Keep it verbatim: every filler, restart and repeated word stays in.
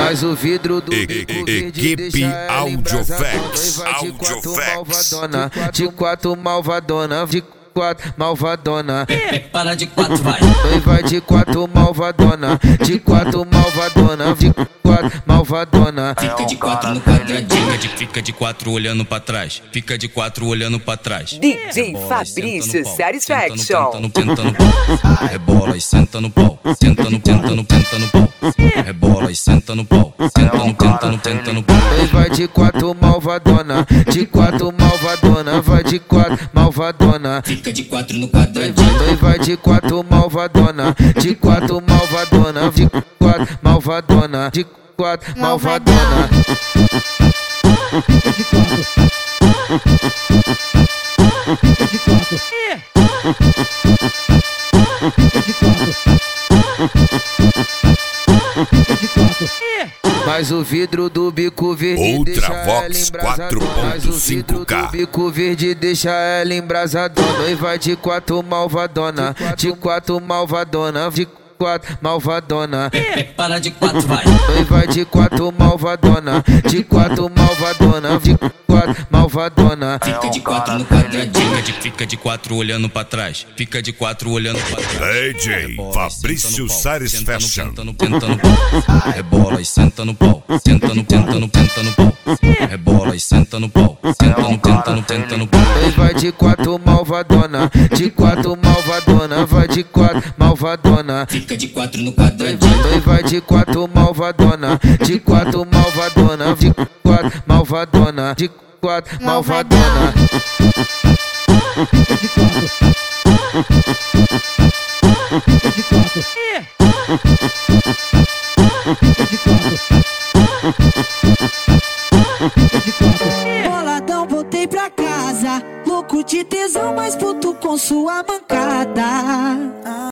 Mas o vidro do bico verde Equipe Audiovex. De quatro malvadona, de quatro malvadona, de quatro malvadona. Para de quatro, vai. Oi, vai de quatro malvadona, de quatro malvadona, de quatro malvadona. Fica de quatro no quadradinho. Fica de, fica de quatro olhando pra trás. Fica de quatro olhando pra trás. D J Fabrício Satisfaction. Tenta no, tenta no pau. Rebola e senta no pau. Senta no, tenta no, tenta no pau. Rebola e senta no pau. Senta no, tenta no, tenta no pau. Oi, vai de quatro malvadona, de quatro malvadona, vai de quatro malvadona. Fica de quatro no quadradinho. Oi, vai de quatro malvadona, de quatro malvadona, de quatro malvadona, de quatro malvadona. Mas o vidro do bico verde deixa ela Ultravox embrasadona. Mas o vidro do bico verde deixa ela embrasadona. E vai de quatro malvadona, de quatro malvadona, de quatro malvadona. Para de quatro, vai. Oi, vai de quatro malvadona, de quatro malvadona, de quatro malvadona. Fica de quatro no quadradinho. Fica de, fica de quatro olhando pra trás. Fica de quatro olhando pra trás. D J Fabrício Satisfaction. Tenta no, tenta no pau. Rebola e senta no pau. Senta no, tenta no, tenta no pau. Rebola e senta no pau. Senta no, tenta no, tenta no pau. Oi, vai de quatro malvadona, de quatro malvadona, vai de quatro malvadona. Fica de quatro no quadradinho. Oi, vai de quatro malvadona, de quatro malvadona, de quatro malvadona, de quatro malvadona. Boladão, voltei pra casa, louco de tesão, mas puto com sua mancada.